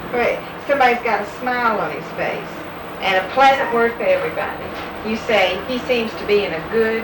But somebody's got a smile on his face and a pleasant word for everybody. You say, he seems to be in a good...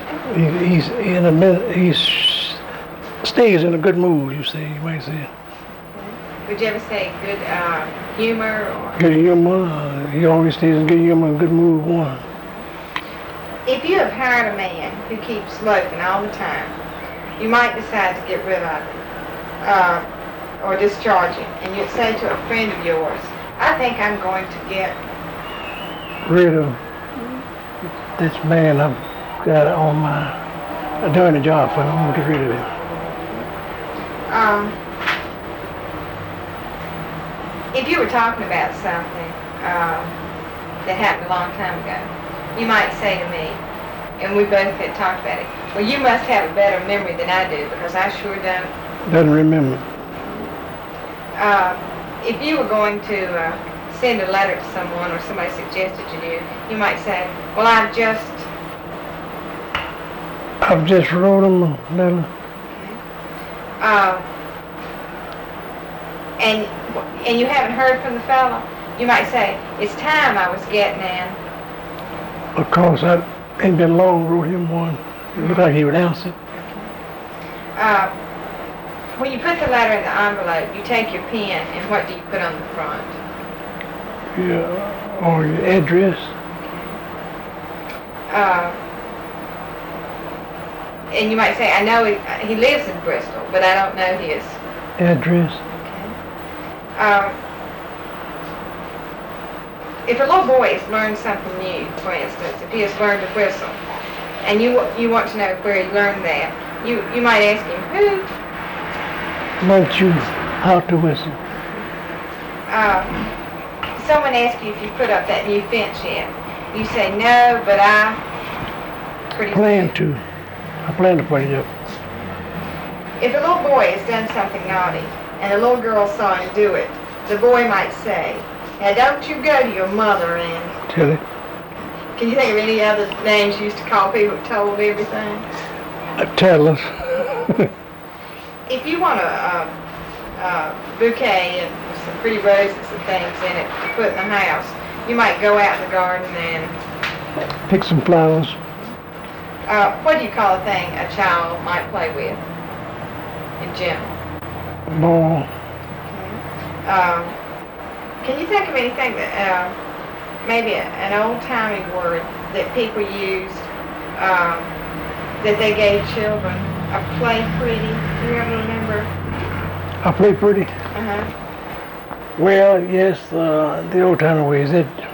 He stays in a good mood, you say, you might say. Would you ever say good humor? Or? Good humor. He always stays in good humor and good mood one. If you have hired a man who keeps loafing all the time, you might decide to get rid of him or discharge him. And you'd say to a friend of yours, I think I'm going to get rid of this man I've got on I'm doing a job for him. I'm going to get rid of him. If you were talking about something that happened a long time ago, you might say to me, and we both had talked about it, well, you must have a better memory than I do, because I sure don't. Doesn't remember. If you were going to send a letter to someone or somebody suggested you do, you might say, well, I've just wrote him a letter. And you haven't heard from the fellow, you might say, it's time I was getting in. Of course, I ain't been long, wrote him one. It looked like he would answer. When you put the letter in the envelope, you take your pen, and what do you put on the front? Yeah, or your address. And you might say, I know he lives in Bristol, but I don't know his address. If a little boy has learned something new, for instance, if he has learned to whistle, and you want to know where he learned that, you might ask him, who learned you how to whistle? Someone asks you if you put up that new fence yet. You say, no, but I plan to put it up. If a little boy has done something naughty, and a little girl saw him do it, the boy might say, now don't you go to your mother and... Tell it. Can you think of any other names you used to call people who told everything? Tell us. If you want a bouquet and some pretty roses and things in it to put in the house, you might go out in the garden and... pick some flowers. What do you call a thing a child might play with in general? Ball. Can you think of anything that, maybe an old-timey word that people used that they gave children? A play pretty. Do you ever remember? A play pretty? Uh-huh. Well, yes, the old-timey ways.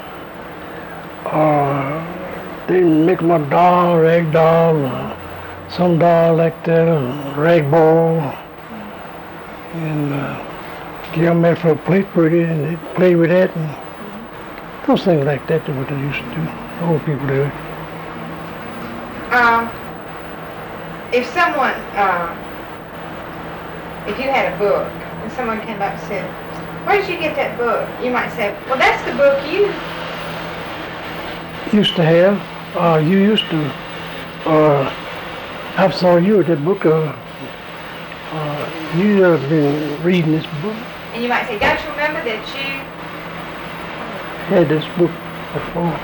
They make them a doll, rag doll, some doll like that, a rag ball, and give them that for a play pretty, and they play with that, and those things like that. That's what they used to do. Old people do it. If someone, if you had a book, and someone came up and said, where did you get that book? You might say, well, that's the book you used to have. You used to, I saw you at that book, you have been reading this book. And you might say, don't you remember that you had this book before?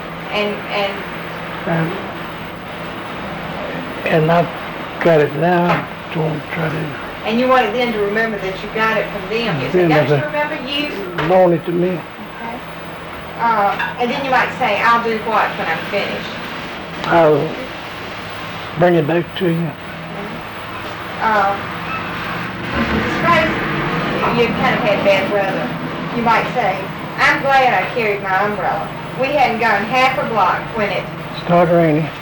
And I've got it now, don't try to... And you wanted them to remember that you got it from them. You say, don't you remember you? Loan it to me. Okay. And then you might say, I'll do what when I'm finished? I'll bring it back to you. Suppose you kind of had bad weather. You might say, I'm glad I carried my umbrella. We hadn't gone half a block when it started raining.